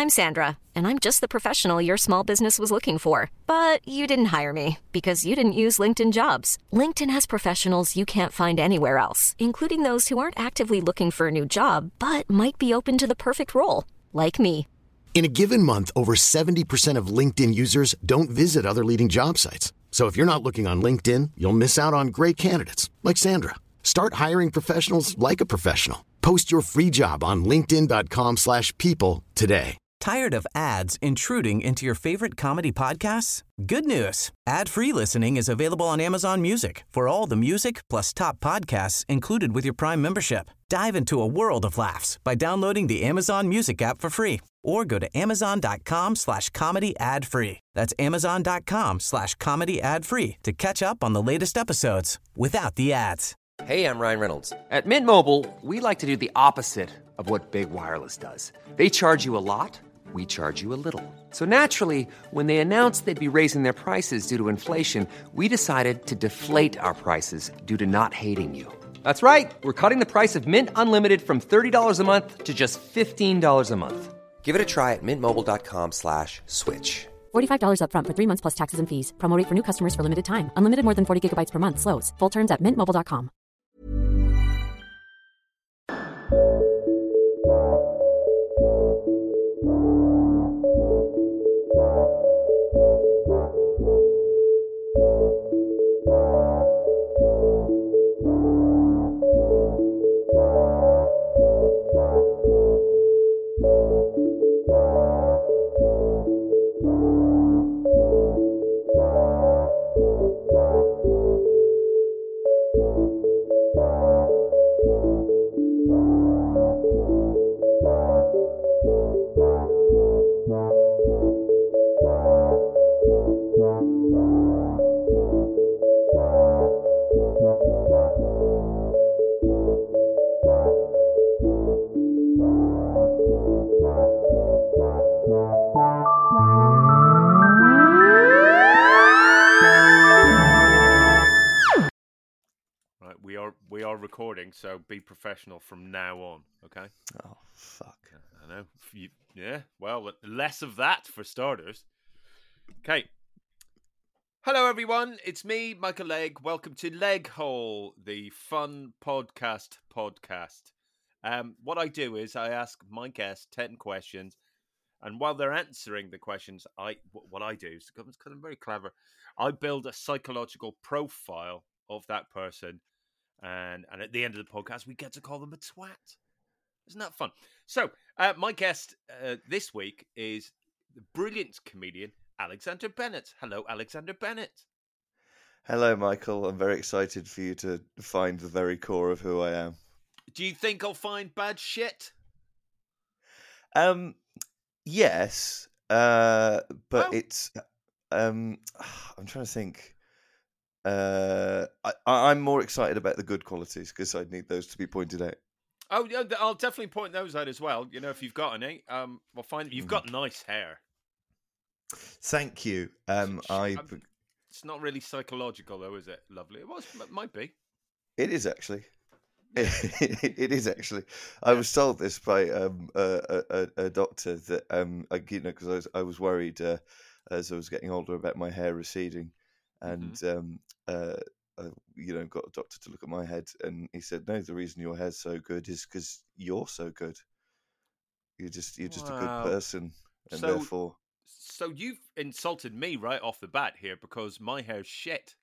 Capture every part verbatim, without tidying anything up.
I'm Sandra, and I'm just the professional your small business was looking for. But you didn't hire me because you didn't use LinkedIn Jobs. LinkedIn has professionals you can't find anywhere else, including those who aren't actively looking for a new job, but might be open to the perfect role, like me. In a given month, over seventy percent of LinkedIn users don't visit other leading job sites. So if you're not looking on LinkedIn, you'll miss out on great candidates like Sandra. Start hiring professionals like a professional. Post your free job on linkedin dot com slash people today. Tired of ads intruding into your favorite comedy podcasts? Good news. Ad-free listening is available on Amazon Music for all the music plus top podcasts included with your Prime membership. Dive into a world of laughs by downloading the Amazon Music app for free or go to amazon.com slash comedy ad free. That's amazon.com slash comedy ad free to catch up on the latest episodes without the ads. Hey, I'm Ryan Reynolds. At Mint Mobile, we like to do the opposite of what Big Wireless does. They charge you a lot, we charge you a little. So naturally, when they announced they'd be raising their prices due to inflation, we decided to deflate our prices due to not hating you. That's right. We're cutting the price of Mint Unlimited from thirty dollars a month to just fifteen dollars a month. Give it a try at mintmobile.com slash switch. forty-five dollars up front for three months plus taxes and fees. Promo rate for new customers for limited time. Unlimited more than forty gigabytes per month. Slows full terms at mint mobile dot com. Recording, so be professional from now on, okay? Oh, fuck. I know. You, yeah, well, less of that for starters. Okay. Hello, everyone. It's me, Michael Legg. Welcome to Leg Hole, the fun podcast podcast. Um, what I do is I ask my guests ten questions, and while they're answering the questions, I what I do is, because I'm very clever, I build a psychological profile of that person. And and at the end of the podcast, we get to call them a twat. Isn't that fun? So, uh, my guest uh, this week is the brilliant comedian, Alexander Bennett. Hello, Alexander Bennett. Hello, Michael. I'm very excited for you to find the very core of who I am. Do you think I'll find bad shit? Um, yes. Uh, but oh. it's... Um, I'm trying to think... Uh, I, I'm more excited about the good qualities because I need those to be pointed out. Oh, yeah, I'll definitely point those out as well. You know, if you've got any, um, we'll find you've got nice hair. Thank you. Um, I. I'm, it's not really psychological, though, is it? Lovely. It was. It might be. It is actually. it, it is actually. I was told this by um a, a, a doctor that um I, you know because I was I was worried uh, as I was getting older about my hair receding. And, mm-hmm. um, uh, uh, you know, got a doctor to look at my head. And he said, no, the reason your hair's so good is because you're so good. You're just you're just wow. a good person. And so, therefore... So you've insulted me right off the bat here because my hair's shit.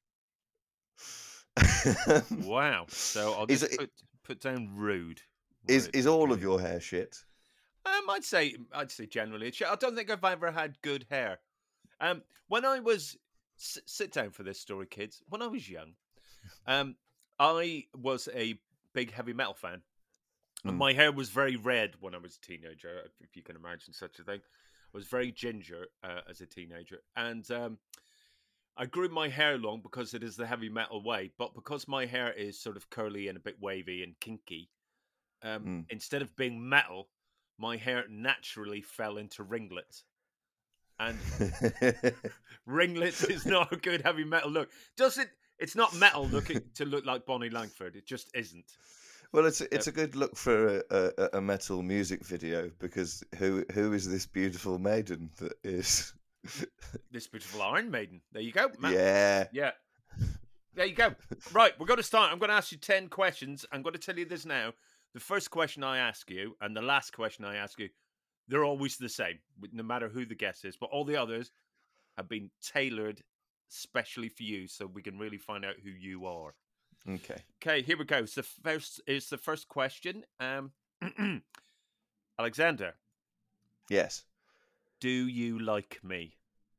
Wow. So I'll just it, put, put down rude. Is rude. Is all of your hair shit? Um, I'd say, I'd say generally it's shit. I don't think I've ever had good hair. Um, when I was... S- sit down for this story, kids. When I was young, um, I was a big heavy metal fan. And mm. my hair was very red when I was a teenager, if you can imagine such a thing. I was very ginger uh, as a teenager. And um, I grew my hair long because it is the heavy metal way. But because my hair is sort of curly and a bit wavy and kinky, um, mm. instead of being metal, my hair naturally fell into ringlets. And ringlets is not a good heavy metal look. Does it? It's not metal looking to look like Bonnie Langford. It just isn't. Well, it's a, it's a good look for a, a, a metal music video because who who is this beautiful maiden that is? This beautiful Iron Maiden. There you go, Matt. Yeah. Yeah. There you go. Right, we're going to start. I'm going to ask you ten questions. I'm going to tell you this now. The first question I ask you and the last question I ask you, they're always the same, no matter who the guest is. But all the others have been tailored specially for you, so we can really find out who you are. Okay. Okay, here we go. So first is the first question. Um, Alexander. Yes. Do you like me?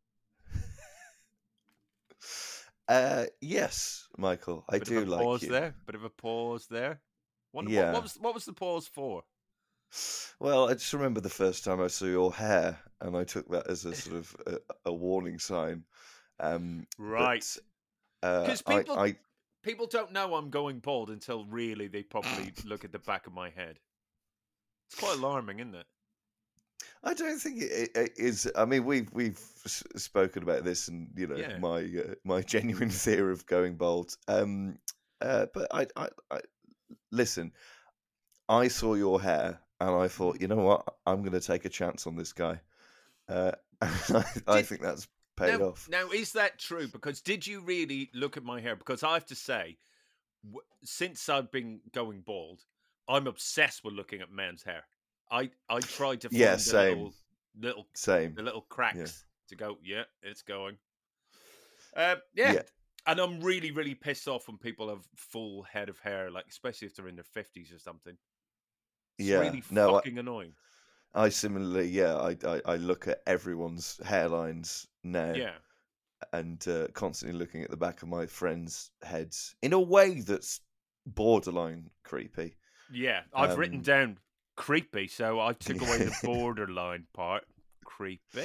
Uh, yes, Michael, I Bit do of a like pause you. there. Bit of a pause there. What, Yeah. what, what was what was the pause for? Well, I just remember the first time I saw your hair, and I took that as a sort of a, a warning sign. Um, Right. Because uh, people I, I, people don't know I'm going bald until really they probably look at the back of my head. It's quite alarming, isn't it? I don't think it, it is. I mean, we've we've s- spoken about this, and you know, Yeah. my uh, my genuine fear of going bald. Um, uh, but I, I, I, listen. I saw your hair, and I thought, you know what? I'm going to take a chance on this guy. Uh, I, I Did- think that's paid now, off. now, is that true? Because did you really look at my hair? Because I have to say, w- since I've been going bald, I'm obsessed with looking at men's hair. I, I tried to find Yeah, the same. little little Same. the little cracks Yeah. to go. Yeah, it's going. Uh, yeah. Yeah. And I'm really, really pissed off when people have full head of hair, like especially if they're in their fifties or something. It's Yeah. really No, I- fucking annoying. I similarly, yeah, I, I, I look at everyone's hairlines now, Yeah. and uh, constantly looking at the back of my friends' heads in a way that's borderline creepy. Yeah. I've Um, written down creepy, so I took away the borderline part. Creepy.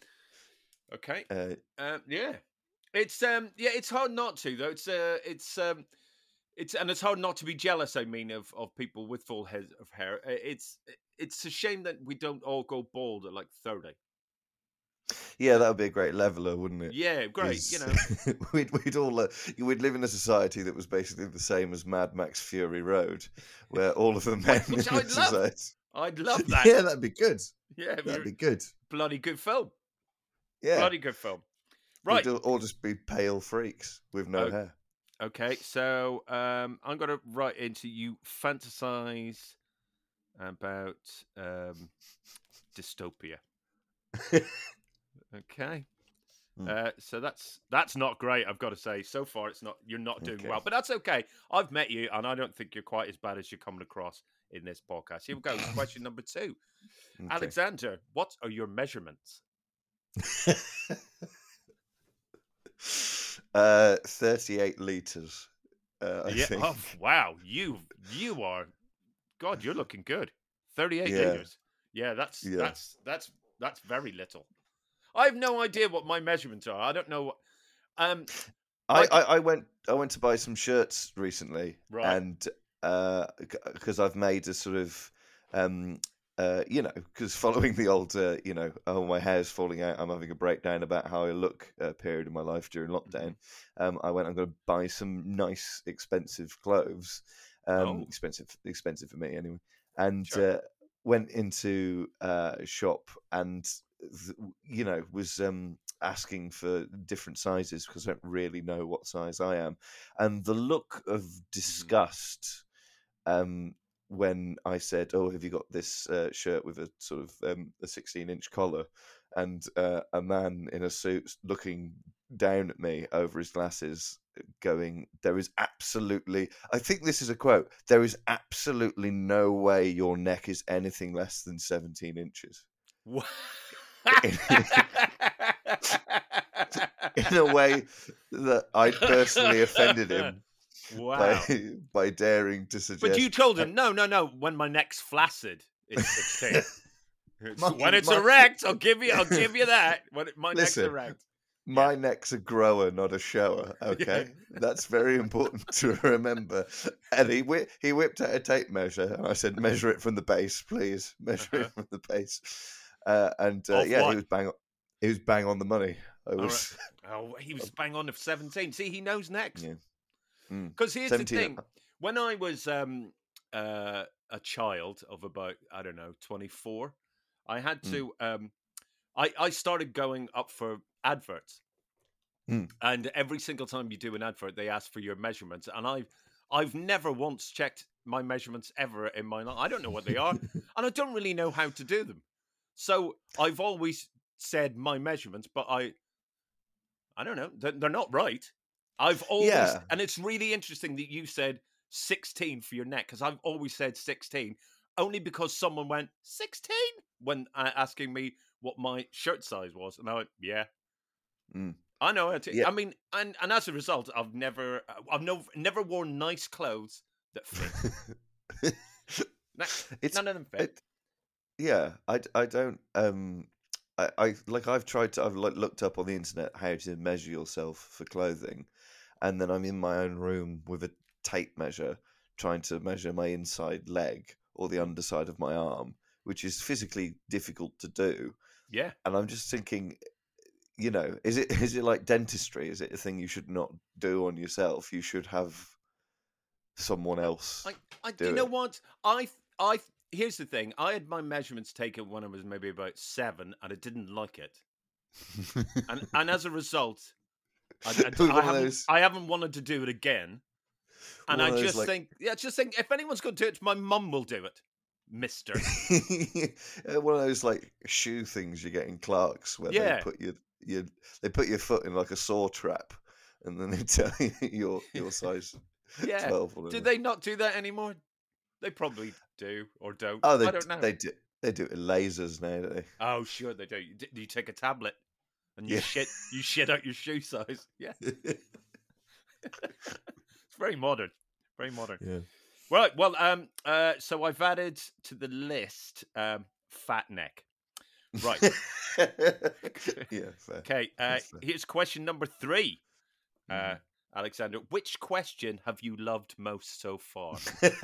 Okay. Uh, Um, yeah. It's um yeah, it's hard not to though. It's uh it's um it's and it's hard not to be jealous, I mean, of, of people with full heads of hair. Uh, It's it's a shame that we don't all go bald at like thirty. yeah, that would be a great leveler, wouldn't it? Yeah, great, Is- you know. we'd we'd all uh, we'd live in a society that was basically the same as Mad Max Fury Road, where all of the men in Which the I'd love. society. I'd love that. Yeah, that'd be good. Yeah, That'd be be good. bloody good film. Yeah, Bloody good film. Right. We'd all- all just be pale freaks with no Oh. hair. Okay, so um, I'm going to write into you fantasize about um, dystopia. Okay. Hmm. Uh, so that's that's not great, I've got to say. So far, it's not. You're not doing Okay. well, but that's okay. I've met you, and I don't think you're quite as bad as you're coming across in this podcast. Here we go. Question number two, Okay. Alexander. What are your measurements? uh, thirty-eight liters. Uh, I yeah. think. Oh, wow. You you are. God, you're looking good. Thirty-eight Yeah. liters. Yeah, that's Yeah. that's that's that's very little. I have no idea what my measurements are. I don't know what. Um. I, Like- I, I went I went to buy some shirts recently, Right. and because I've made a sort of um uh you know because following the old uh, you know oh my hair's falling out, I'm having a breakdown about how I look uh, period in my life during lockdown. Um, I went I'm going to buy some nice expensive clothes, um Oh. expensive expensive for me anyway, and Sure. uh, went into uh, a shop and th- you know was um asking for different sizes because I don't really know what size I am, and the look of disgust um, when I said, "Oh, have you got this uh, shirt with a sort of um, a sixteen-inch collar?" and uh, a man in a suit looking down at me over his glasses, going, "There is absolutely," I think this is a quote, "there is absolutely no way your neck is anything less than seventeen inches." Wha- In a way that I personally offended him Wow. by by daring to suggest. But you told him, no, no, no. When my neck's flaccid, it's sixteen. It's- My- when it's my- erect, I'll give you, I'll give you that. When it, my Listen, neck's erect. My neck's a grower, not a shower. Okay, that's very important to remember. And he whi- he whipped out a tape measure, and I said, "Measure it from the base, please. Measure Uh-huh. it from the base." Uh, and uh, Of yeah, what? he was bang. On, he was bang on the money. I All was. Oh, he was bang on of seventeen. See, he knows necks. Yeah. Mm. Because here's seventeen the thing: when I was um, uh, a child of about, I don't know, twenty-four, I had Mm. to, um, I, I started going up for adverts. Mm. And every single time you do an advert, they ask for your measurements. And I've, I've never once checked my measurements ever in my life. I don't know what they are. And I don't really know how to do them. So I've always said my measurements, but I, I don't know. They're, they're not right. I've always, Yeah. and it's really interesting that you said sixteen for your neck, because I've always said sixteen, only because someone went sixteen when uh, asking me what my shirt size was, and I went, yeah, Mm. I know it. Yeah. I mean, and and as a result, I've never, I've no, never worn nice clothes that fit. No, It's none of them fit. it, yeah. I, d- I don't um I, I like I've tried to I've like looked up on the internet how to measure yourself for clothing, and then I'm in my own room with a tape measure trying to measure my inside leg or the underside of my arm, which is physically difficult to do. Yeah. And I'm just thinking, you know, is it is it like dentistry? Is it a thing you should not do on yourself? You should have someone else I, I, do you know it. what? I, I. Here's the thing. I had my measurements taken when I was maybe about seven, and I didn't like it, and and as a result, I, I, One I of haven't, those- I haven't wanted to do it again. And One I of those, just like- think, yeah, just think, if anyone's going to do it, my mum will do it, Mister. One of those like shoe things you get in Clark's where Yeah. they put your, your they put your foot in like a saw trap, and then they tell you your your size Yeah. twelve. Or Do whatever. they not do that anymore? They probably do or don't. Oh, they I don't know. they do they do it with lasers now, don't they? Oh, sure they do. You, d- you take a tablet and you Yeah. shit, you shit out your shoe size. Yeah, it's very modern. Very modern. Yeah. Right. Well, um, uh, so I've added to the list, um, fat neck. Right. Yeah. Fair. Okay. Uh, That's fair. here's question number three. Uh, Mhm. Alexander, which question have you loved most so far?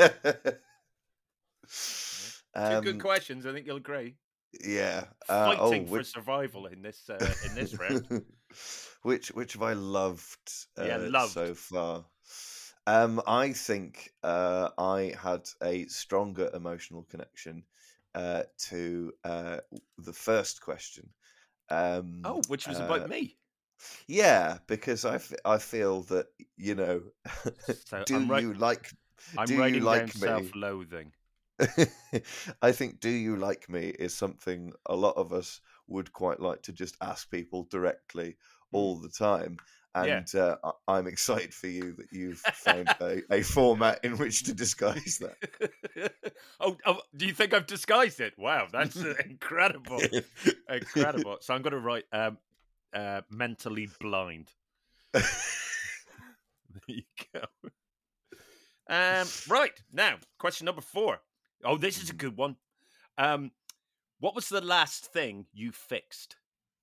Two good Um, questions. I think you'll agree. yeah. Uh, Fighting oh, for which, survival in this uh, in this round. which which have I loved, uh, Yeah, loved. so far? Um, I think uh, I had a stronger emotional connection uh, to uh, the first question. Um, Oh, which was uh, about me. Yeah, because I, f- I feel that, you know, So do I'm wri- you like I'm do you writing like down me? self-loathing. I think "Do you like me" is something a lot of us would quite like to just ask people directly all the time. Yeah. And uh, I- I'm excited for you that you've found a, a format in which to disguise that. oh, oh, do you think I've disguised it? Wow, that's uh, incredible. Incredible. So I'm going to write um, uh, mentally blind. There you go. Um, right, now, question number four. Oh, this is a good one. Um, what was the last thing you fixed?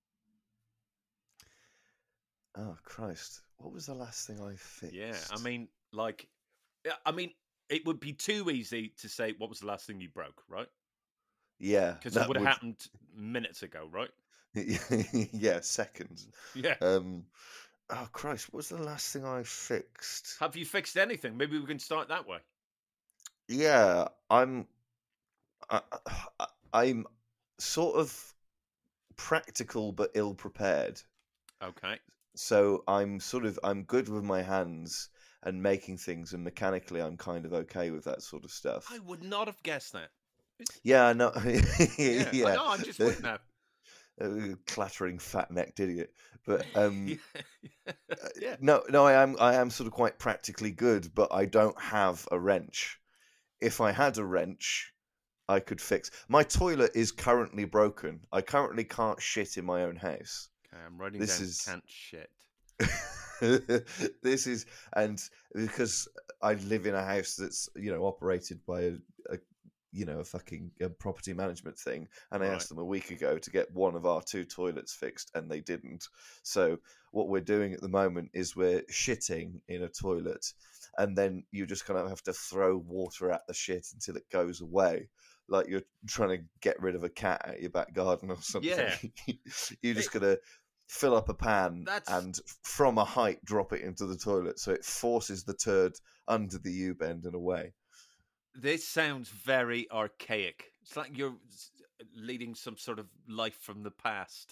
Oh, Christ. What was the last thing I fixed? Yeah, I mean, like, yeah, I mean, it would be too easy to say what was the last thing you broke, right? yeah. Because that it would have happened minutes ago, right? yeah, seconds. Yeah. Um, oh, Christ. What was the last thing I fixed? Have you fixed anything? Maybe we can start that way. Yeah, I'm. I, I, I'm sort of practical but ill prepared. Okay. So I'm sort of I'm good with my hands and making things, and mechanically I'm kind of okay with that sort of stuff. I would not have guessed that. Yeah, no, Yeah. yeah. I know, I'm just with now. Uh, clattering fat-necked idiot. But um, Yeah. no, no, I am I am sort of quite practically good, but I don't have a wrench. If I had a wrench, I could fix. My toilet is currently broken. I currently can't shit in my own house. Okay, I'm writing This down is- can't shit. This is, and because I live in a house that's, you know, operated by a, a you know, a fucking uh property management thing, and I Right. asked them a week ago to get one of our two toilets fixed, and they didn't. So what we're doing at the moment is we're shitting in a toilet, and then you just kind of have to throw water at the shit until it goes away, like you're trying to get rid of a cat out your back garden or something. Yeah. You're just It- gonna fill up a pan That's- and from a height drop it into the toilet, so it forces the turd under the U-bend and away. This sounds very archaic. It's like you're leading some sort of life from the past.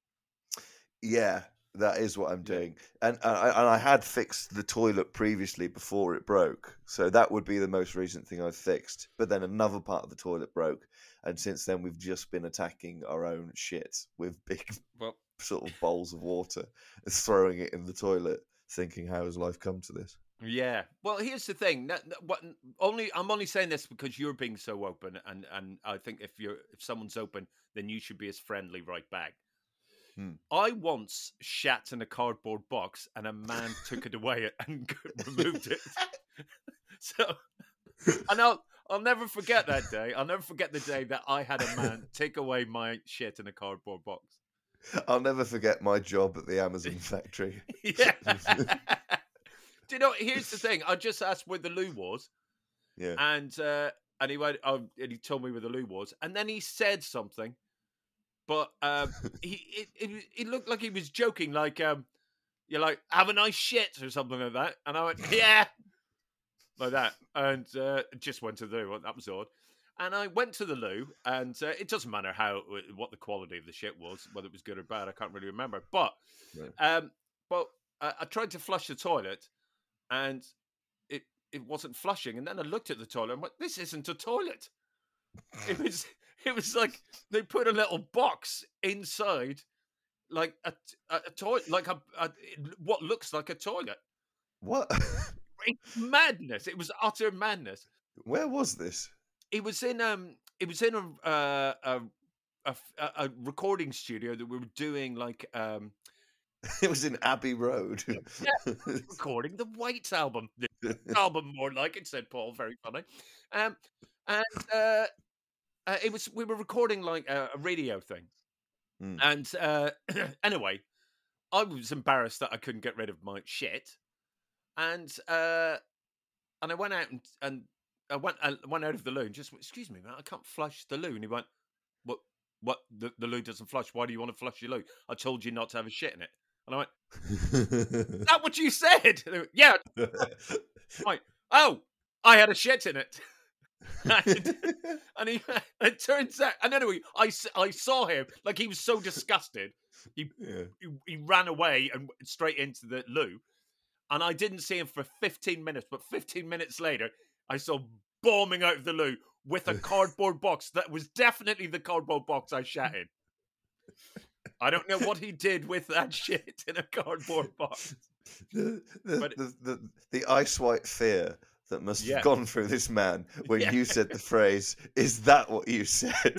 Yeah, that is what I'm Yeah. doing. And, and, I, and I had fixed the toilet previously before it broke. So that would be the most recent thing I've fixed. But then another part of the toilet broke. And since then, we've just been attacking our own shit with big Well, sort of bowls of water, throwing it in the toilet, thinking, how has life come to this? yeah. Well, here's the thing. No- no- What only I'm only saying this because you're being so open, and and I think if you're if someone's open, then you should be as friendly right back. Hmm. I once shat in a cardboard box, and a man took it away and removed it. So, and I'll I'll never forget that day. I'll never forget the day that I had a man take away my shit in a cardboard box. I'll never forget my job at the Amazon factory. Yeah. Do you know? Here's the thing. I just asked where the loo was, Yeah. and uh, and he went, oh, and he told me where the loo was, and then he said something, but um, he it, it it looked like he was joking, like um, you're like have a nice shit or something like that, and I went yeah, like that, and uh, just went to the loo. That was odd. And I went to the loo, and uh, it doesn't matter how what the quality of the shit was, whether it was good or bad. I can't really remember, but Right. um, but uh, I tried to flush the toilet. And it it wasn't flushing, and then I looked at the toilet and went, "This isn't a toilet." It was it was like they put a little box inside, like a a, a toilet, like a, a what looks like a toilet. What? It's madness! It was utter madness. Where was this? It was in um, it was in a uh, a, a a recording studio that we were doing like um. It was in Abbey Road. Yeah, recording the White album. The album, more like it, said Paul. Very funny. Um, and uh, uh, it was we were recording like a, a radio thing. Mm. And uh, anyway, I was embarrassed that I couldn't get rid of my shit, and uh, and I went out and, and I went I went out of the loo and just went, excuse me, man, I can't flush the loo. And he went, what? What? The, the loo doesn't flush. Why do you want to flush your loo? I told you not to have a shit in it. And I went, is that what you said? And they went, yeah. Like, oh, I had a shit in it. and, and he, it turns out, and anyway, I, I saw him, like he was so disgusted. He, Yeah. he, he ran away and straight into the loo. And I didn't see him for fifteen minutes, but fifteen minutes later, I saw him bombing out of the loo with a cardboard box that was definitely the cardboard box I shat in. I don't know what he did with that shit in a cardboard box. The, the, But- the, the, the ice white fear that must have Yeah. gone through this man when Yeah. you said the phrase, is that what you said?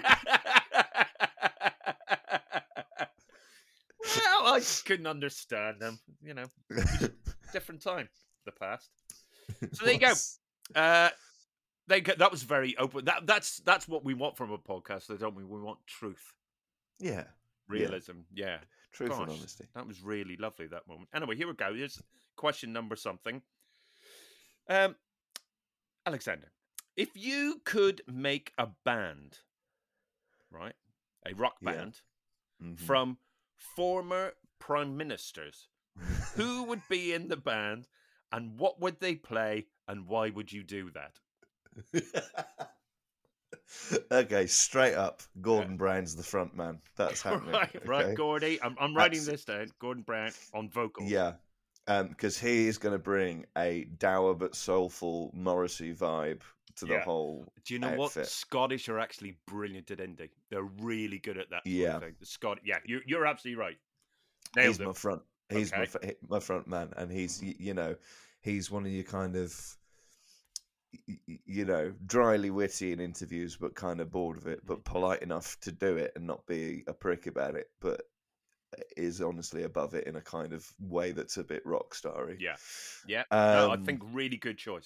Well, I just couldn't understand them. You know, different time, the past. So there you go. Uh, they go, that was very open. That that's that's what we want from a podcast, though, don't we? We want truth, Yeah. realism. Yeah, Truth and Gosh, honesty. that was really lovely, that moment. Anyway, here we go. Here's question number something. Um, Alexander, if you could make a band, right, a rock Yeah. band Mhm. from former prime ministers, who would be in the band, and what would they play, and why would you do that? Okay, straight up, Gordon Brown's the front man. That's happening. right, right, okay? Gordy. I'm, I'm writing That's- this down. Gordon Brown on vocals. Yeah, because he is going to bring a dour but soulful Morrissey vibe to the Yeah. whole Do you know what? outfit. Scottish are actually brilliant at indie. They're really good at that. Sort Yeah. of thing. The Scot. Yeah, you're you're absolutely right. Nailed He's it. my front. He's my Okay. fr- my front man, and he's y- you know he's one of your kind of y- y- you know dryly witty in interviews, but kind of bored of it, but polite enough to do it and not be a prick about it, but is honestly above it in a kind of way that's a bit rock starry. Yeah, yeah. no, I Um, think really good choice.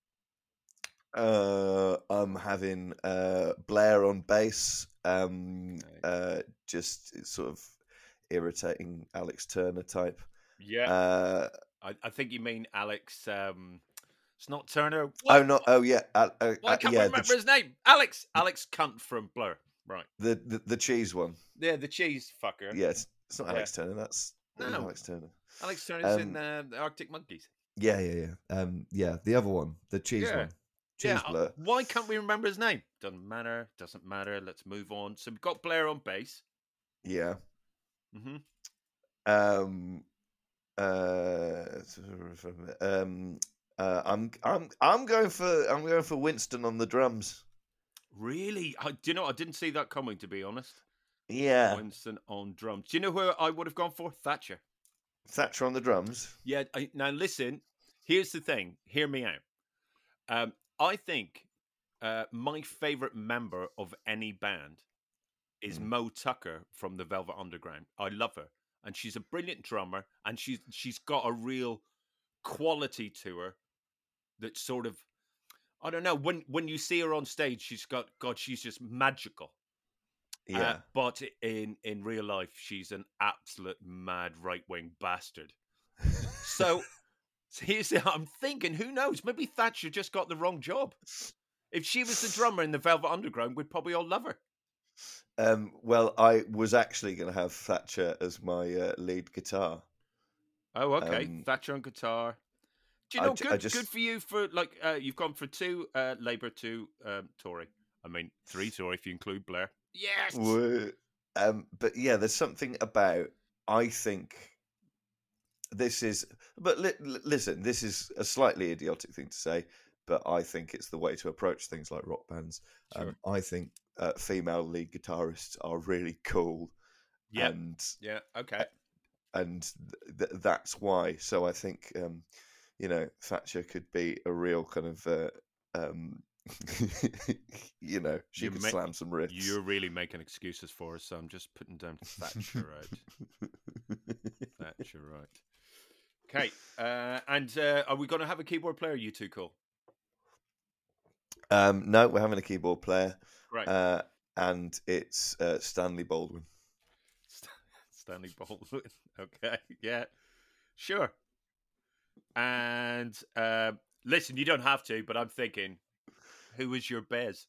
Uh, I'm having uh, Blair on bass. Um, Okay. uh, just sort of irritating Alex Turner type. Yeah, Uh, I, I think you mean Alex. Um, it's not Turner. oh What? no! Oh yeah! Uh, uh, Well, I uh, can't yeah, the, remember ch- his name. Alex. Alex Cunt from Blur. Right. the, the the cheese one. Yeah, the cheese fucker. Yeah, it's, it's not Yeah. Alex Turner. That's that is No. Alex Turner. Alex Turner's in Um, uh, the Arctic Monkeys. Yeah, yeah, yeah. Um, yeah, the other one, the cheese Yeah. one. Yeah. Cheese blur. Why can't we remember his name? Doesn't matter. Doesn't matter. Let's move on. So we've got Blair on bass. Yeah. Mm-hmm. Um. Uh. Um. Uh, I'm. I'm. I'm going for. I'm going for Winston on the drums. Really? I, do you know? I didn't see that coming. To be honest. Yeah. Winston on drums. Do you know who I would have gone for? Thatcher. Thatcher on the drums. Yeah. I, now listen. Here's the thing. Hear me out. Um. I think uh, my favorite member of any band is Mm. Mo Tucker from the Velvet Underground. I love her, and she's a brilliant drummer, and she's she's got a real quality to her that sort of, I don't know, when when you see her on stage, she's got God, she's just magical. Yeah. Uh, but in in real life, she's an absolute mad right wing bastard. So. So here's the, I'm thinking, who knows? Maybe Thatcher just got the wrong job. If she was the drummer in the Velvet Underground, we'd probably all love her. Um, well, I was actually going to have Thatcher as my uh, lead guitar. Oh, okay. Um, Thatcher on guitar. Do you I know, ju- I good, just- good for you for, like, uh, you've gone for two uh, Labour, two um, Tory. I mean, three Tory if you include Blair. Yes! Woo. Um, but yeah, there's something about, I think, this is, but li- li- listen, this is a slightly idiotic thing to say, but I think it's the way to approach things like rock bands. Sure. Um, I think uh, female lead guitarists are really cool. Yeah. And, Yeah, okay. and th- that's why. So I think, um, you know, Thatcher could be a real kind of, uh, um, you know, she You could ma- slam some riffs. You're really making excuses for us, so I'm just putting down Thatcher out. Thatcher right. Okay, uh, and uh, are we going to have a keyboard player? You two cool? Um, no, we're having a keyboard player. Right. Uh, and it's uh, Stanley Baldwin. St- Stanley Baldwin. Okay, yeah, sure. And uh, listen, you don't have to, but I'm thinking, who was your Bez?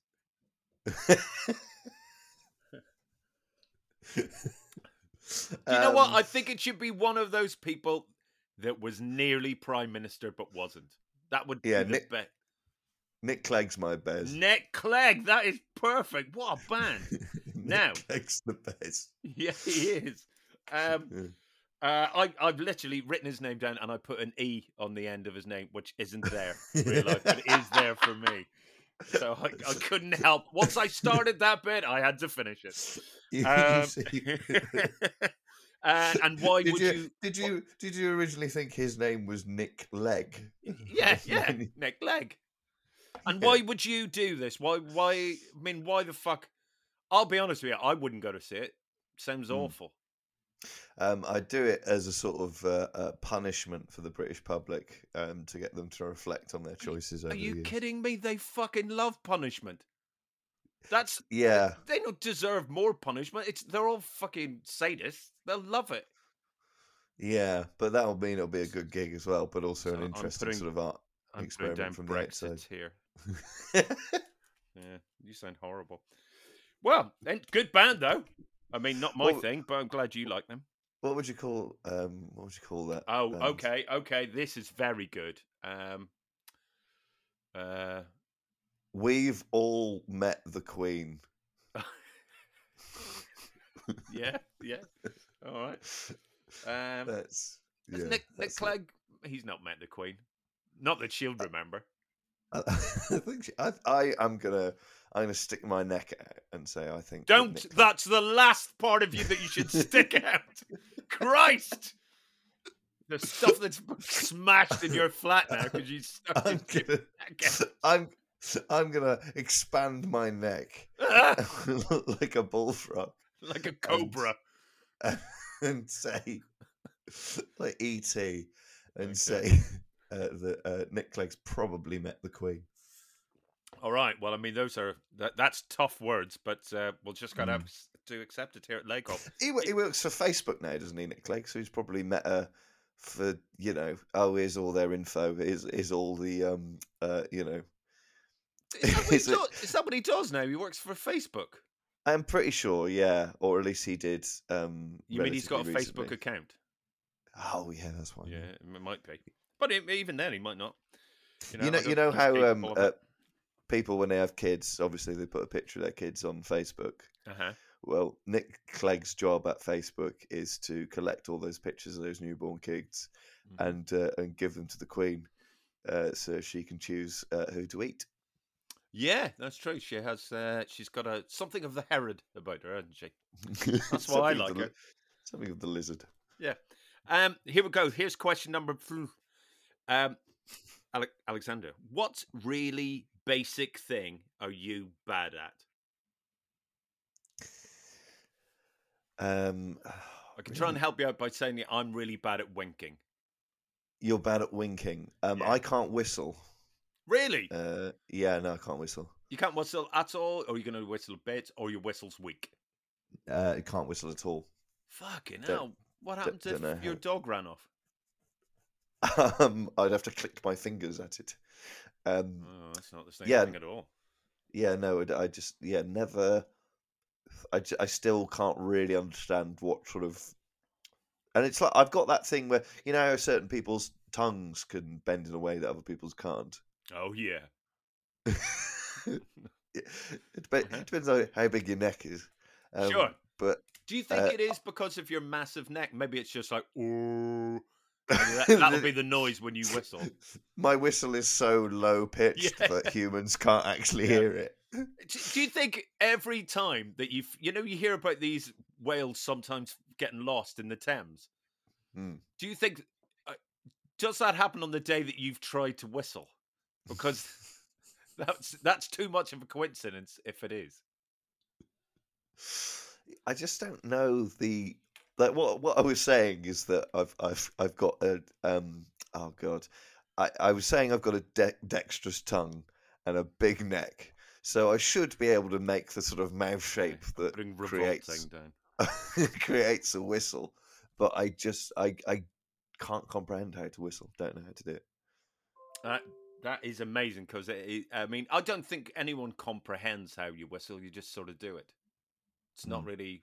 Do you know what? Um, I think it should be one of those people that was nearly Prime Minister but wasn't. That would Yeah, be the Nick- best. Nick Clegg's my Bez. Nick Clegg, that is perfect. What a band. Nick Now- Clegg's the Bez. Yeah, he is. Um, Yeah. uh, I, I've literally written his name down and I put an E on the end of his name, which isn't there in real life, but is there for me. So I, I couldn't help. Once I started that bit, I had to finish it. You- Um, see- uh, and why did would you, you? did you did you originally think his name was Nick Legg? Yeah, yeah, Nick Legg. And Yeah. why would you do this? Why? Why? I mean, why the fuck? I'll be honest with you. I wouldn't go to see it. Sounds Hmm. awful. Um, I do it as a sort of uh, uh, punishment for the British public, um, to get them to reflect on their choices. Are over the you years. kidding me? They fucking love punishment. That's Yeah, they don't deserve more punishment. It's they're all fucking sadists. They'll love it. yeah, but that'll mean it'll be a good gig as well, but also So an I'm interesting putting- sort of art I'm putting down experiment from the Brexit outside. here. Yeah, you sound horrible. Well, then, good band though. I mean, not my Well- thing, but I'm glad you like them. What would you call um? What would you call that? Oh, band? okay, okay. This is very good. Um, uh, We've all met the Queen. yeah, yeah. All right. Um, That's has yeah. Nick Nick that's it. Clegg. He's not met the Queen. Not that she'll remember. I, I think she, I I am gonna I'm gonna stick my neck out and say I think. that Don't. Nick Clegg- That's the last part of you that you should stick out. Christ. The stuff that's smashed in your flat now because you stuck I'm it. gonna, I'm I'm gonna expand my neck like a bullfrog Like a cobra. and say like E T and Okay. say uh, that uh, Nick Clegg's probably met the Queen. All right. Well, I mean, those are that, that's tough words, but uh, we'll just gotta Mm. have to accept it here at Lego. He wo- he works for Facebook now, doesn't he, Nick Clegg? So he's probably met her for, you know, oh, here's all their info. Here's, here's all the, um, uh, you know. Is that, what he Is it- do- is that what he does now? He works for Facebook. I'm pretty sure, yeah, or at least he did. Um, You mean he's got a relatively Facebook recently. account? Oh yeah, that's why. Yeah, it might be. But it, even then, he might not. You know, I you don't know think how he's um, capable of uh, it. people when they have kids, obviously they put a picture of their kids on Facebook. Uh-huh. Well, Nick Clegg's job at Facebook is to collect all those pictures of those newborn kids mm-hmm. and uh, and give them to the Queen, uh, so she can choose uh, who to eat. Yeah, that's true. She has. Uh, she's got a something of the Herod about her, hasn't she? That's why I like the, her. Something of the lizard. Yeah. Um. Here we go. Here's question number. Um, Ale- Alexander, what really basic thing are you bad at? Um, I can try and help you out by saying that I'm really bad at winking. You're bad at winking. Um, Yeah. I can't whistle. Really? Uh, yeah, no, I can't whistle. You can't whistle at all, or you're going to whistle a bit, or your whistle's weak? Uh, I can't whistle at all. Fucking Don't- hell. What happens don't know if your how. dog ran off? Um, I'd have to click my fingers at it. Um, Oh, that's not the same yeah. thing at all. yeah, no, I I just, yeah, never. I, j- I still can't really understand what sort of. And it's like, I've got that thing where, you know, how certain people's tongues can bend in a way that other people's can't. Oh, yeah. it, dep- Uh-huh. it depends on how big your neck is. Um, Sure. But Do you think uh, it is because of your massive neck? Maybe it's just like, ooh. That, that'll be the noise when you whistle. my whistle is so low pitched Yeah. that humans can't actually Yeah. hear it. Do, do you think every time that you, you know, you hear about these whales sometimes getting lost in the Thames? Hmm. Do you think, uh, does that happen on the day that you've tried to whistle? Because that's that's too much of a coincidence if it is. I just don't know the like what what I was saying is that I've I've I've got a um oh god I, I was saying I've got a de- dexterous tongue and a big neck, so I should be able to make the sort of mouth shape that Putting creates revolting down. creates a whistle, but I just I I can't comprehend how to whistle. Don't know how to do it. That that is amazing because I mean I don't think anyone comprehends how you whistle. You just sort of do it. It's not Mm. really.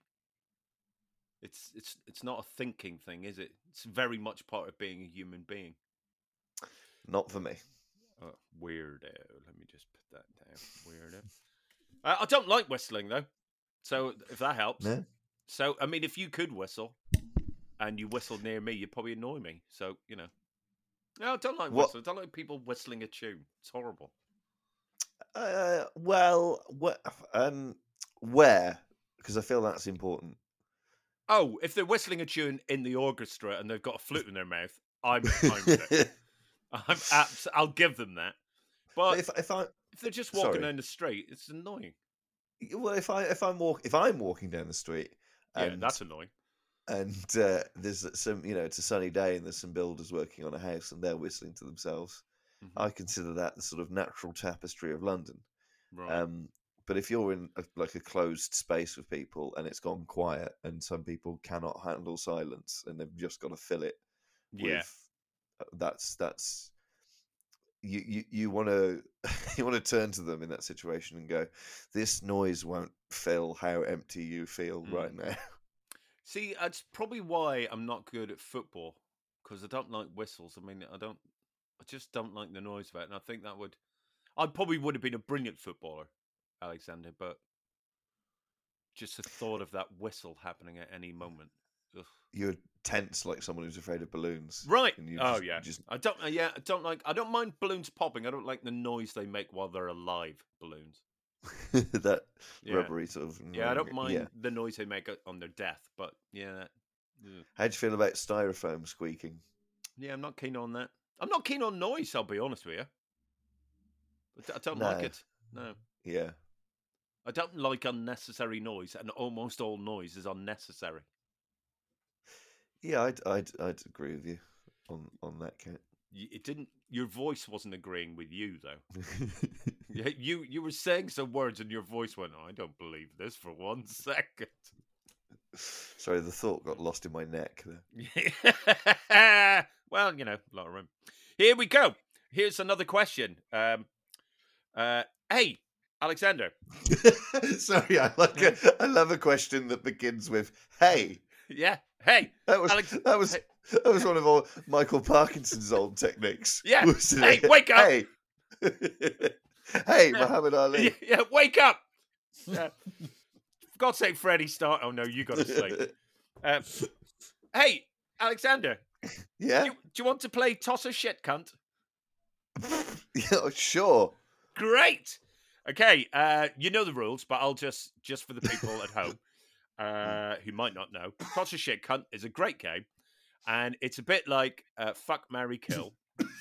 It's it's it's not a thinking thing, is it? It's very much part of being a human being. Not for me. Uh, weirdo. Let me just put that down. Weirdo. Uh, I don't like whistling though, so if that helps. No. So I mean, if you could whistle, and you whistled near me, you'd probably annoy me. So you know. No, I don't like What- whistling. I don't like people whistling a tune. It's horrible. Uh, well, wh- um, where? Because I feel that's important. Oh, if they're whistling a tune in the orchestra and they've got a flute in their mouth, I'm fine with it. I'm abs- I'll give them that. But But if if I if they're just walking sorry. down the street, it's annoying. well if I if I'm walk if I'm walking down the street Yeah, and that's annoying. and uh, there's some you know it's a sunny day and there's some builders working on a house and they're whistling to themselves, Mhm. I consider that the sort of natural tapestry of London. Right. Um, but if you're in a, like a closed space with people and it's gone quiet and some people cannot handle silence and they've just got to fill it yeah. with that's that's you you you want to you want to turn to them in that situation and go, this noise won't fill how empty you feel Mm. right now. See, that's probably why I'm not good at football because I don't like whistles. I mean, I don't. I just don't like the noise of it, and I think that would. I probably would have been a brilliant footballer, Alexander, but just the thought of that whistle happening at any moment. Ugh. You're tense like someone who's afraid of balloons. Right. And you Oh just- yeah. just I don't. Uh, yeah. I don't like. I don't mind balloons popping. I don't like the noise they make while they're alive. Balloons. that Yeah. rubbery sort of. Yeah. I don't mind Yeah. the noise they make on their death. But yeah. that- ugh. How do you feel about styrofoam squeaking? Yeah. I'm not keen on that. I'm not keen on noise. I'll be honest with you. I d- I don't like No. it. No. Yeah. I don't like unnecessary noise, and almost all noise is unnecessary. Yeah, I'd I'd I'd agree with you on on that count. Y- It didn't. Your voice wasn't agreeing with you, though. Yeah, you you were saying some words, and your voice went, oh, "I don't believe this for one second." Sorry, the thought got lost in my neck there. Well, you know, a lot of room. Here we go. Here's another question. Um, uh, hey, Alexander. Sorry, I like a, I love a question that begins with "Hey." Yeah. Hey. That was Alex- that was hey. that was one of all Michael Parkinson's old techniques. Yeah. wasn't Hey, it? wake up. Hey. Hey, Muhammad Ali. Yeah, yeah, wake up! Uh, for God's sake, Freddie, start. Oh no, you got to sleep. Um, hey, Alexander. Yeah? Do you, do you want to play toss a shit cunt? Yeah, sure. Great. Okay, uh, you know the rules, but I'll just just for the people at home uh, who might not know, toss a shit cunt is a great game, and it's a bit like uh, fuck, marry, kill.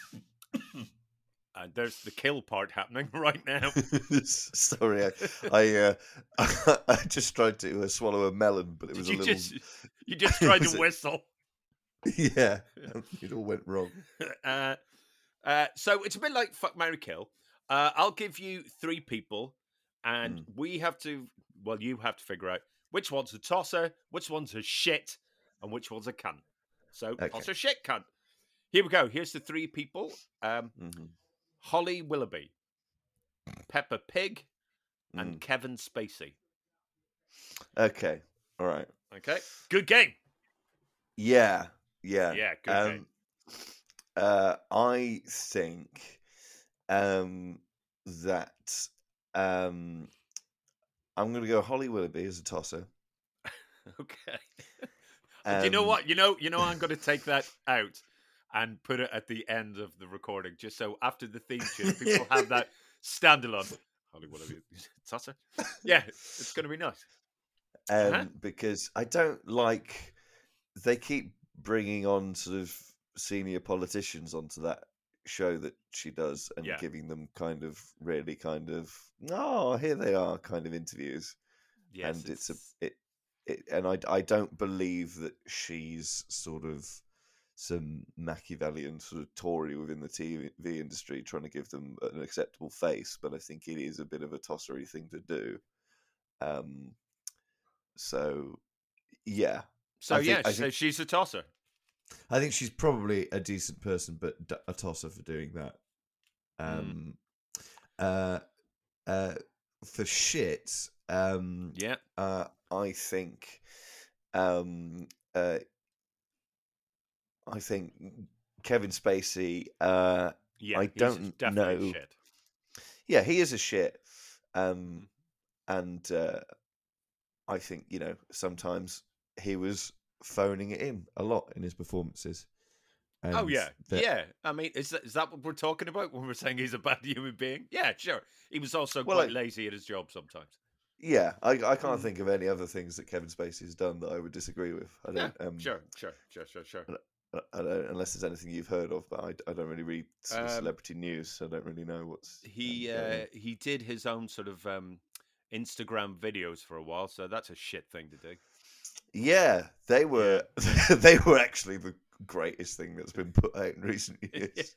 And there's the kill part happening right now. Sorry, I I, uh, I just tried to uh, swallow a melon, but it was Did a you little. just you just tried Was to it- whistle. Yeah, it all went wrong. Uh, uh, so it's a bit like fuck, marry, kill. Uh, I'll give you three people, and Mm. we have to. Well, you have to figure out which one's a tosser, which one's a shit, and which one's a cunt. So Okay. tosser, shit, cunt. Here we go. Here's the three people: um, Mm-hmm. Holly Willoughby, Peppa Pig, and Mm. Kevin Spacey. Okay, all right. Okay, good game. Yeah, yeah, Yeah, good um, game. Uh, I think um, that um, I'm going to go Holly Willoughby as a tosser. Okay. And you know Um, what? You know, you know, I'm going to take that out and put it at the end of the recording, just so after the theme tune, people have that standalone. Holly Willoughby, tosser. Yeah, it's going to be nice. um, Uh-huh. Because I don't like they keep bringing on sort of senior politicians onto that show that she does and Yeah. giving them kind of really kind of oh here they are kind of interviews. Yes, and it's, a it, it and I I don't believe that she's sort of some Machiavellian sort of Tory within the T V industry trying to give them an acceptable face, but I think it is a bit of a tossery thing to do. Um, so yeah, So I think- yeah, I so think- she's a tosser. I think she's probably a decent person, but d- a tosser for doing that. Um, uh, uh, for shit, um, Yeah. uh, I think, um, uh, I think Kevin Spacey. Uh, Yeah, I he's don't definitely know. shit. yeah, he is a shit, um, and uh, I think you know sometimes he was phoning it in a lot in his performances. Oh And yeah, that- yeah. I mean, is that is that what we're talking about when we're saying he's a bad human being? Yeah, sure. He was also Well, quite like- lazy at his job sometimes. Yeah, I, I can't Mm. think of any other things that Kevin Spacey has done that I would disagree with. I Yeah, don't, um, sure, sure, sure, sure, sure. I, I don't, unless there's anything you've heard of, but I, I don't really read sort of Um, celebrity news, so I don't really know what's. He um, going uh, on. he did his own sort of um, Instagram videos for a while, so that's a shit thing to do. Yeah, they were. they were actually the greatest thing that's been put out in recent years.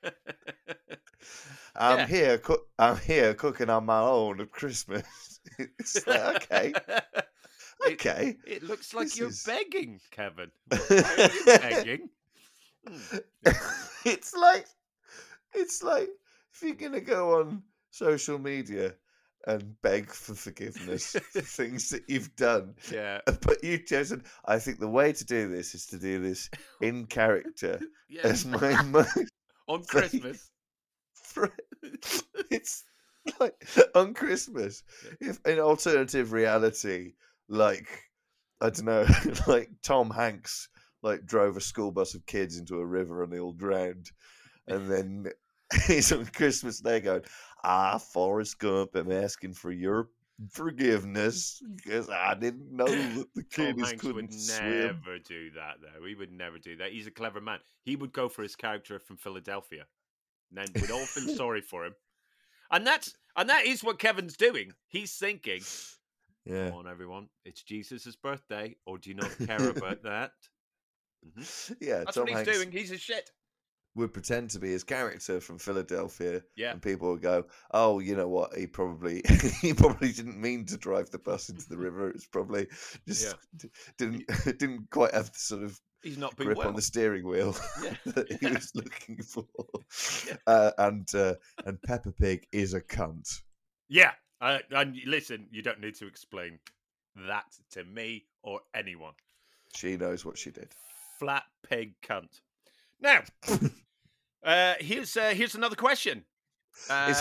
I'm Yeah. here. Cook, I'm here cooking on my own at Christmas. It's like, okay, It- okay. It looks like This you're is- begging, Kevin. Why are you begging? Hmm. it's like it's like if you're gonna go on social media and beg for forgiveness for things that you've done, Yeah, but you've chosen. I think the way to do this is to do this in character yeah. as my most. On Christmas. fr- It's like on Christmas, if an alternative reality, like I don't know, like Tom Hanks, like drove a school bus of kids into a river and they all drowned, and then he's on Christmas Day going, "Ah, Forrest Gump, I'm asking for your forgiveness because I didn't know that the Tom kiddies Hanks couldn't would swim." never do that, though. He would never do that. He's a clever man. He would go for his character from Philadelphia, and then we'd all feel sorry for him. And that's and that is what Kevin's doing. He's thinking, Yeah. "Come on, everyone, it's Jesus' birthday, or do you not care about that?" Mhm. Yeah, That's Tom what he's Hanks doing. He's a shit. would pretend to be his character from Philadelphia, Yeah. and people would go, "Oh, you know what? He probably he probably didn't mean to drive the bus into the river. It's probably just Yeah. d- didn't didn't quite have the sort of He's not been grip well. on the steering wheel Yeah. that he Yeah. was looking for." Yeah. Uh, and uh, and Peppa Pig is a cunt. Yeah, uh, and listen, you don't need to explain that to me or anyone. She knows what she did. Flat pig cunt. Now, uh, here's uh, here's another question. Uh, is flat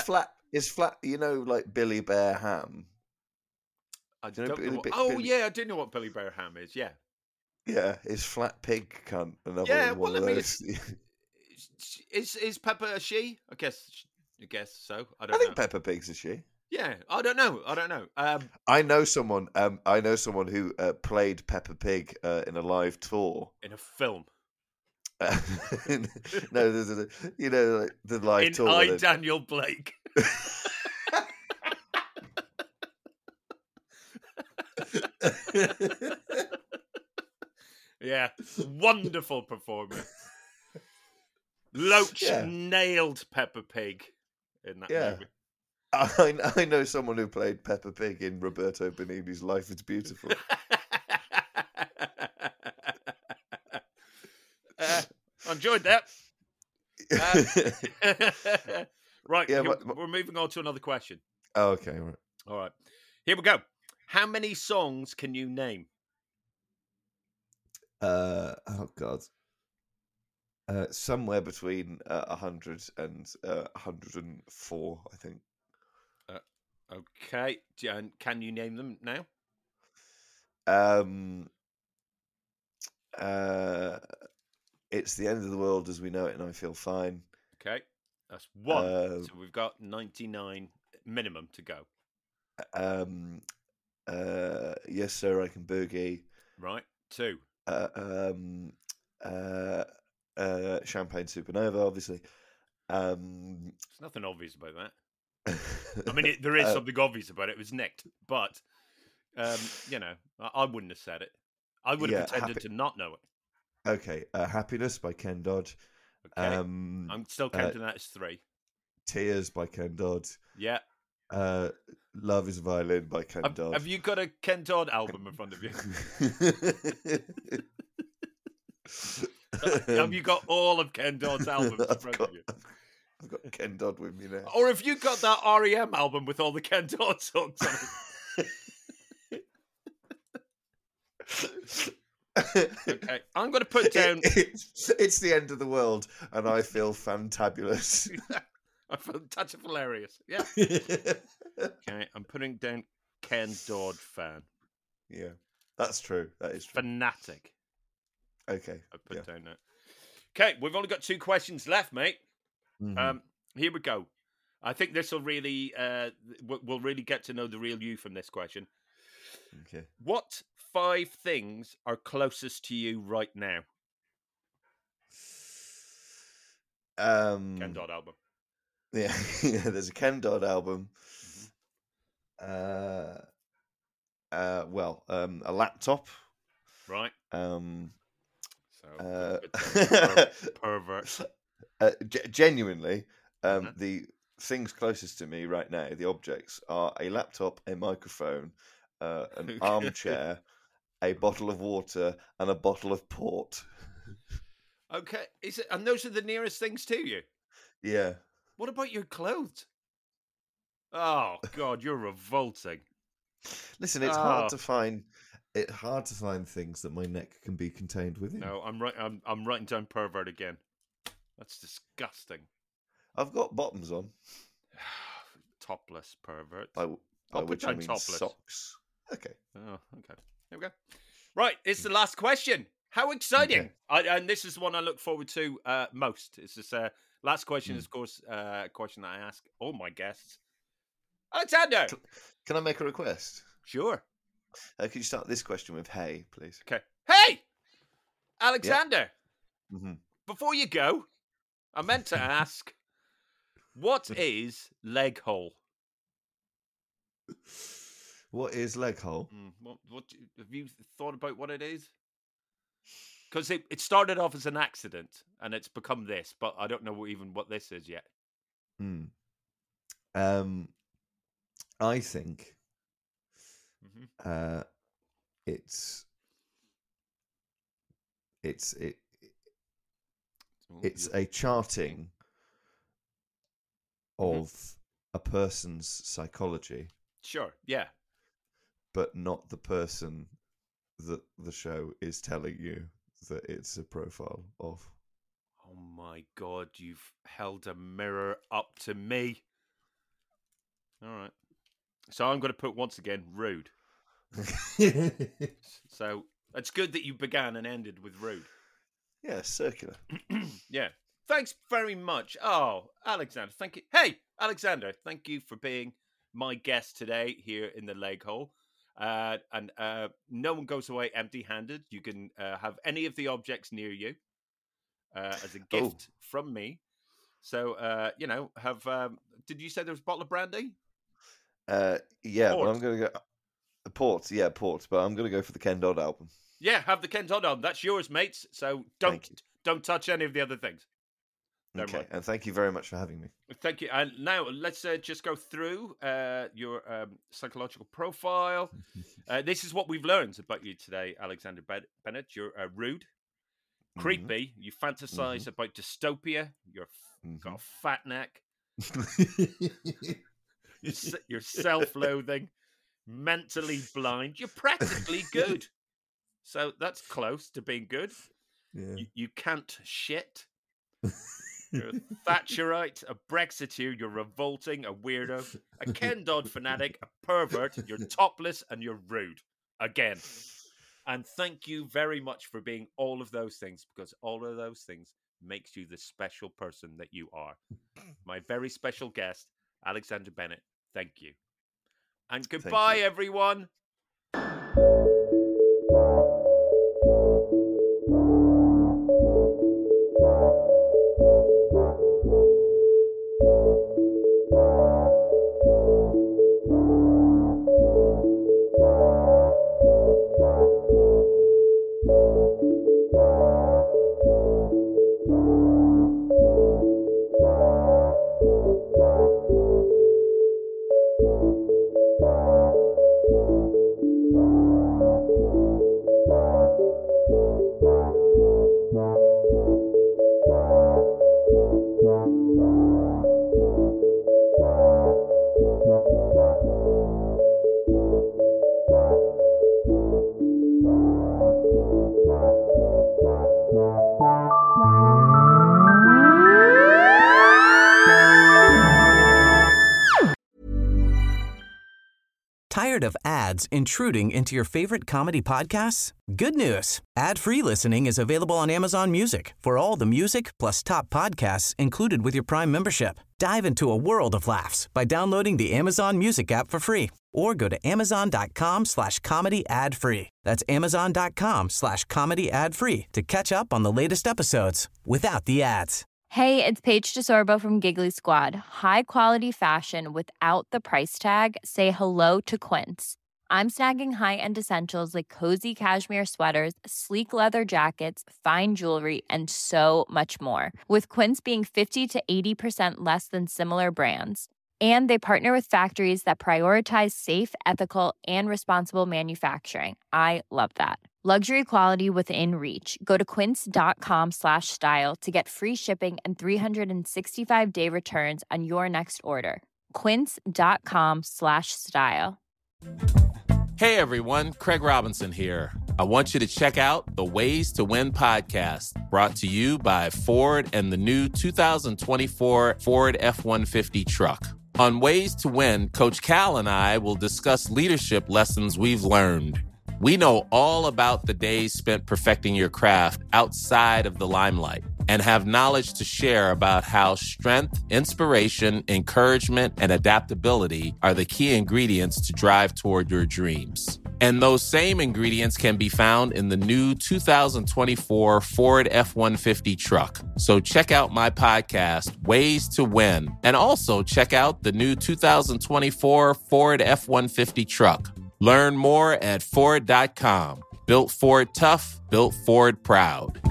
Is flat, you know, like Billy Bear Ham? I Do you know don't Billy, know. What, Bi- oh Billy- yeah, I do know what Billy Bear Ham is. Yeah, Yeah, is Flat Pig cunt another yeah. one Well, I of mean, those? it's, is is Peppa a she? I guess. I guess so. I I don't think know. Peppa Pig's a she. Yeah, I don't know. I don't know. Um, I know someone. Um, I know someone who uh, played Peppa Pig uh, in a live tour. in a film, Uh, no, there's a, you know, like the live in tour. I, where they- Daniel Blake. Yeah, wonderful performance. Loach Yeah. nailed Peppa Pig in that Yeah. movie. I, I know someone who played Peppa Pig in Roberto Benigni's Life is Beautiful. uh, I enjoyed that. Uh, right, Yeah, here- but- but- we're moving on to another question. Oh, okay, right. All right, here we go. How many songs can you name? Uh, oh God. Uh, somewhere between uh, one hundred and uh, one hundred four, I think. Okay, do you- and can you name them now? Um, uh, it's the end of the world as we know it, and I feel fine. Okay, that's one. Uh, so we've got ninety-nine minimum to go. Um, uh, yes, sir, I can boogie. Right, two. Uh, um, uh, uh, Champagne Supernova, obviously. Um, There's nothing obvious about that. I mean, it, there is uh, something obvious about it. It was nicked, but um, you know, I, I wouldn't have said it. I would have Yeah, pretended happy- to not know it. Okay, uh, Happiness by Ken Dodd. Okay, Um, I'm still uh, counting that as three. Tears by Ken Dodd. Yeah. Uh, Love is a Violin by Ken Have, Dodd. have you got a Ken Dodd album in front of you? have you got all of Ken Dodd's albums in I've front got, of you? I've got Ken Dodd with me now. Or have you got that R E M album with all the Ken Dodd songs on it? Okay, I'm going to put down. It's, it's the end of the world, and I feel fantabulous. I feel that's hilarious. Yeah. Okay, I'm putting down Ken Dodd fan. Yeah, that's true. That is true. Fanatic. Okay. I put yeah. down that. Okay, we've only got two questions left, mate. Mhm. Um, here we go. I think this will really, uh, w- we'll really get to know the real you from this question. Okay. What five things are closest to you right now? Um, Ken Dodd album. Yeah, yeah, there's a Ken Dodd album. Uh, uh, well, um, a laptop. Right. Um, So, uh, per- pervert. uh, g- genuinely, um, Uh-huh. the things closest to me right now, the objects, are a laptop, a microphone, uh, an armchair, a bottle of water, and a bottle of port. Okay, is it? And those are the nearest things to you. Yeah. What about your clothes? Oh God, you're revolting. Listen, it's Oh. hard to find. It's hard to find things that my neck can be contained within. No, I'm right. I'm I'm writing down pervert again. That's disgusting. I've got bottoms on. Topless pervert. By, by I'll put which I down mean topless. socks. Okay. Oh, okay. There we go. Right, it's the last question. How exciting! Okay. I, and this is one I look forward to uh, most. It's this uh, last question, Mm. is, of course, uh, a question that I ask all my guests. Alexander! Can I make a request? Sure. Uh, can you start this question with "Hey," please? Okay. Hey! Alexander! Mm-hmm. Before you go, I meant to ask, what is leg hole? What is leg hole? Mm, what, what do- have you thought about what it is? Because it, it started off as an accident and it's become this, but I don't know even what this is yet. Mm. Um, I think Mhm. uh, it's it's it Oh, it's you're- a charting Mhm. of a person's psychology, Sure, yeah. but not the person that the show is telling you that it's a profile of. Oh my God, you've held a mirror up to me. All right. So I'm going to put once again rude. So it's good that you began and ended with rude. Yeah, circular. Yeah. Thanks very much. Oh, Alexander, thank you. Hey, Alexander, thank you for being my guest today here in the Leg Hole. Uh, and uh, no one goes away empty-handed. You can uh, have any of the objects near you uh, as a gift oh. from me. So, uh, you know, have... Um, did you say there was a bottle of brandy? Uh, yeah, port. but I'm going to go... Uh, port, yeah, port. But I'm going to go for the Ken Dodd album. Yeah, have the Ken Dodd album. That's yours, mates. So don't don't touch any of the other things. Don't okay, mind. And thank you very much for having me. Thank you. And now let's uh, just go through uh, your um, psychological profile. Uh, this is what we've learned about you today, Alexander Bennett. You're uh, rude, creepy. Mm-hmm. You fantasize mm-hmm. about dystopia. You're mm-hmm. got a fat neck. you're, you're self-loathing, mentally blind. You're practically good. So that's close to being good. Yeah. You, you can't shit. You're a Thatcherite, a Brexiteer, you're revolting, a weirdo, a Ken Dodd fanatic, a pervert, you're topless, and you're rude. Again. And thank you very much for being all of those things, because all of those things makes you the special person that you are. My very special guest, Alexander Bennett, thank you. And goodbye, you. everyone. Tired of ads intruding into your favorite comedy podcasts? Good news. Ad-free listening is available on Amazon Music for all the music plus top podcasts included with your Prime membership. Dive into a world of laughs by downloading the Amazon Music app for free or go to amazon.com slash comedy ad free. That's amazon.com slash comedy ad free to catch up on the latest episodes without the ads. Hey, it's Paige DeSorbo from Giggly Squad. High quality fashion without the price tag. Say hello to Quince. I'm snagging high-end essentials like cozy cashmere sweaters, sleek leather jackets, fine jewelry, and so much more. With Quince being fifty to eighty percent less than similar brands. And they partner with factories that prioritize safe, ethical, and responsible manufacturing. I love that. Luxury quality within reach. Go to quince.com slash style to get free shipping and three sixty-five day returns on your next order. Quince.com slash style. Hey everyone, Craig Robinson here. I want you to check out the Ways to Win podcast, brought to you by Ford and the new two thousand twenty-four Ford F one fifty truck. On Ways to Win, Coach Cal and I will discuss leadership lessons we've learned. We know all about the days spent perfecting your craft outside of the limelight and have knowledge to share about how strength, inspiration, encouragement, and adaptability are the key ingredients to drive toward your dreams. And those same ingredients can be found in the new two thousand twenty-four Ford F one fifty truck. So check out my podcast, Ways to Win, and also check out the new two thousand twenty-four Ford F one fifty truck. Learn more at Ford dot com. Built Ford tough, built Ford proud.